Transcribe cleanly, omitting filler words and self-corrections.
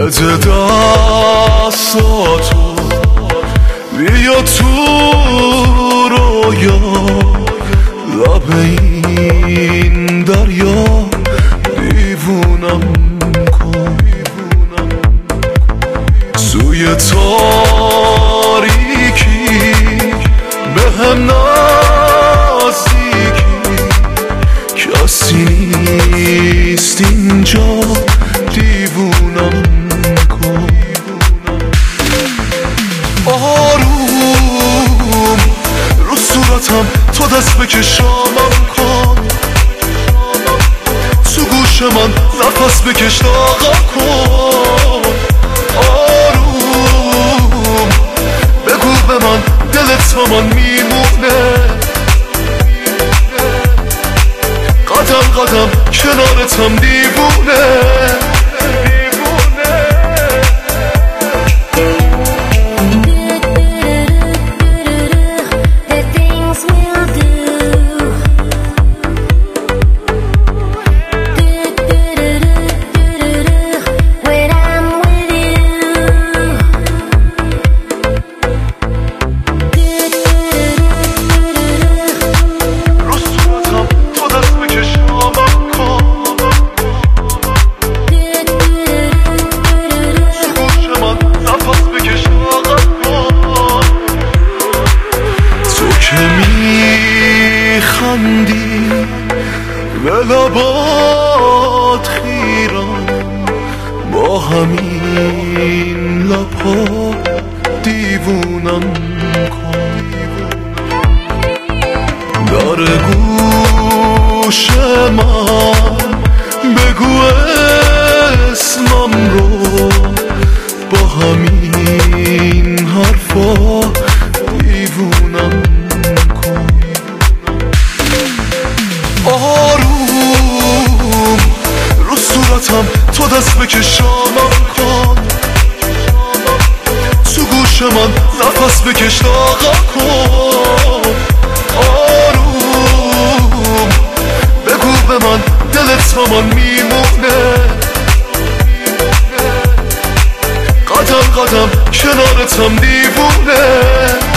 بده دستاتو بیا تو رویا لب این دریا دیوونم کن سوی تاریکی به هم نزدیکی کسی نیست اینجا دیوونم کن آروم رو صورتم تو دست بکشامم کن تو گوش من نفس بکش لاغا کن آروم بگو به من دلت تا من میمونه قدم قدم کنارتم دیوونه میخندی به لبات خیرم با همین لبها دیوونم کن در گوش من بگو اسمم رو با همین حرفا دیوونم آروم رو صورتم تو دست بکشامم کن تو گوش من نفس بکش لاغا کن آروم بگو به من دلت تا من میمونه قدم قدم کنارتم دیوونه